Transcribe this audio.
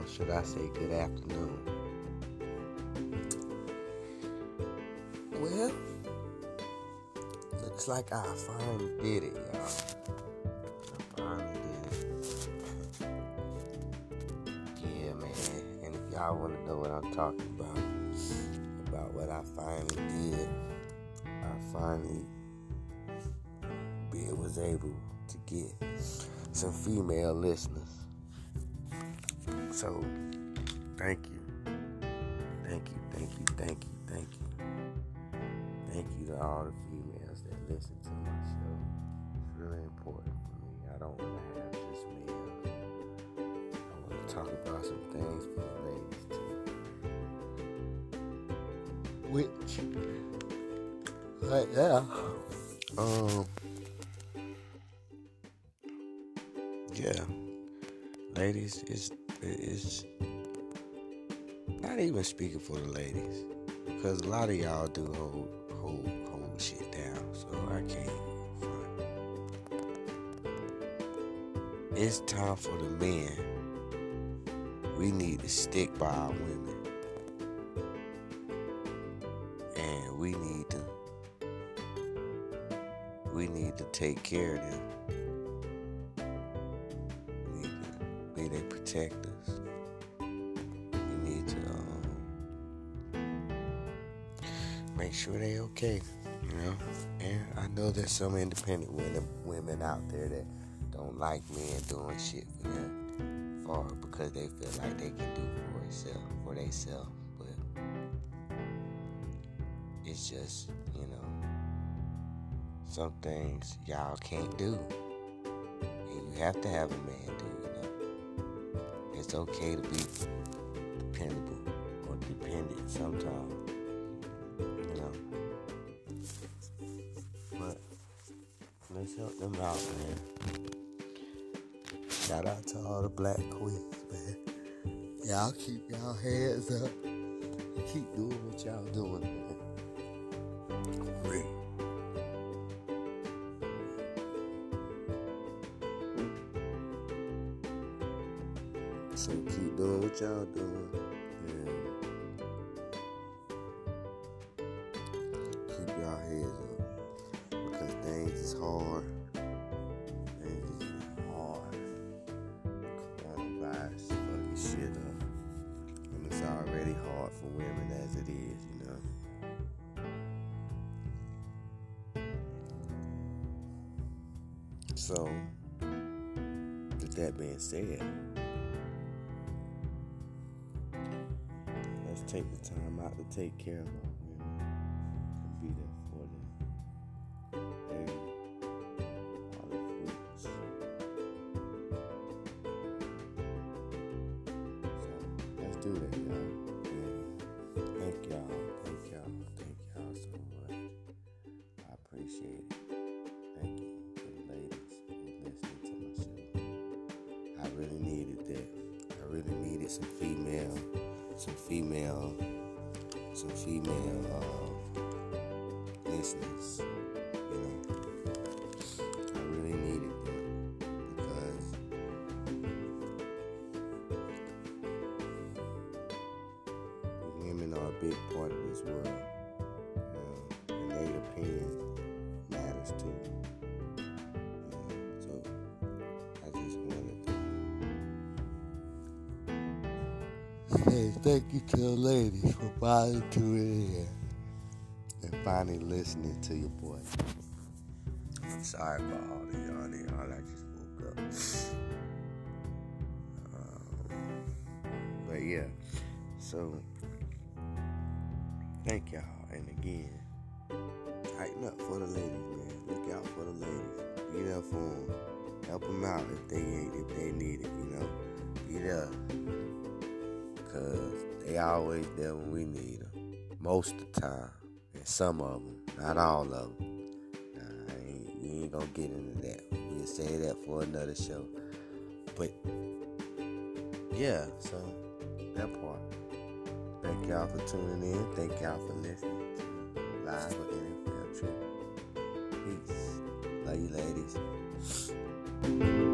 or should I say good afternoon. Well, looks like I finally did it, y'all. I finally did it. Yeah, man. And if y'all want to know what I'm talking about what I finally did, I finally was able to get some female listeners. So, thank you. Thank you to all the females that listen to my show. It's really important for me. I don't want to have just males. I want to talk about some things for the ladies too. Which, right now, yeah, ladies, it's not even speaking for the ladies, because a lot of y'all do hold shit down, so I can't front. It's time for the men. We need to stick by our women, and we need to take care of them. We need to be their protectors. We need to make sure they okay, you know. And I know there's some independent women out there that don't like men doing shit for them, or because they feel like they can do for themselves. But it's just, you know, some things y'all can't do, and you have to have a man do. You know, it's okay to be dependable or dependent sometimes. But let's help them out, man. Shout out to all the black queens, man. Y'all keep y'all heads up. Keep doing what y'all doing, man. Great. So keep doing what y'all doing. Keep y'all heads up, because things is hard. Things is hard. Coronavirus fucking shit up, and it's already hard for women as it is, you know. So, with that being said, let's take the time out to take care of our women and be there for them. They are the fruits. So let's do that, y'all. And thank y'all so much. I appreciate it. Thank you to the ladies who listening to my show. I really needed that. I really needed some female listeners, you know. I really needed them, because women are a big part of this world, you know, and their opinion matters too. You know, so I just wanted to say thank you to the ladies for finally tuning in and finally listening to your boy. I'm sorry for all of y'all. I just woke up. But yeah, so thank y'all. And again, tighten up for the ladies, man. Look out for the ladies. Be there for them. Help them out if they need it, you know. Be there. Because they always there when we need them. Most of the time. And some of them. Not all of them. We ain't gonna get into that. We'll say that for another show. But, yeah, so that part. Thank y'all for tuning in. Thank y'all for listening to Live with NFL Trip. Peace. Love you, ladies.